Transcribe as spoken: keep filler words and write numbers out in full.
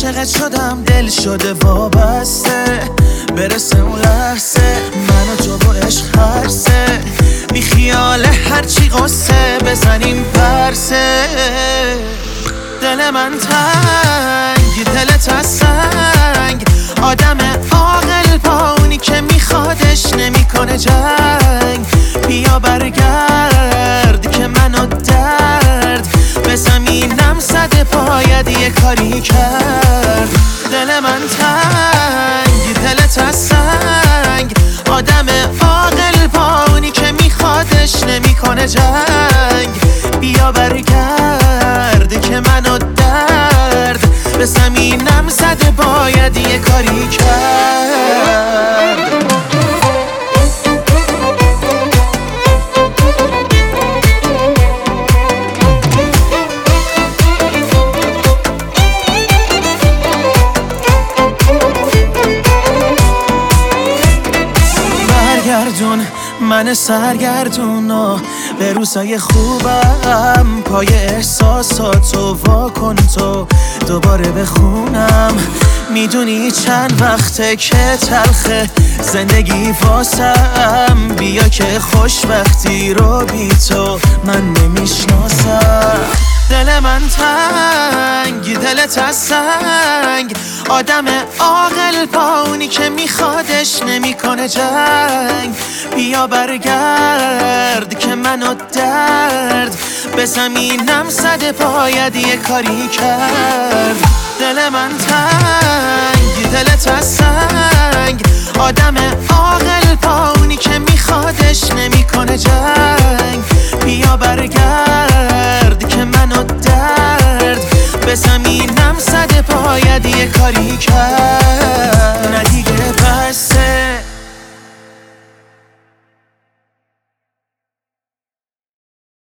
عاشقت شدم دل شده وابسته، برسه اون لحظه من و تو و عشق هرسه، بی خیال هرچی غصه بزنیم پرسه. دل من تنگ دلت از سنگ، آدم عاقل با اونی که میخوادش نمیکنه جنگ. بیا برگرد که منو درد به زمینم زده، باید یه کاری کرد. دل من تنگ دلت از سنگ، آدم عاقل با اونی که میخوادش نمیکنه جنگ. بیا برگرد که منو درد به زمینم زده، باید یه کاری کرد. برگردون من سرگردون و به روزای خوبم، پای احساساتو واکن تو دوباره بخونم. میدونی چند وقته که تلخه زندگی واسم، بیا که خوشبختی رو بی تو من نمیشناسم. دل من تنگ دلت از سنگ، آدم عاقل با اونی که میخوادش نمیکنه جنگ. بیا برگرد که منو درد به زمینم زده، باید یه کاری کرد. دل من تنگ دلت از سنگ، آدم عاقل با اونی که میخوادش نمیکنه جنگ. بیا برگرد که منو درد به زمینم زده، باید یه کاری کرد. نه دیگه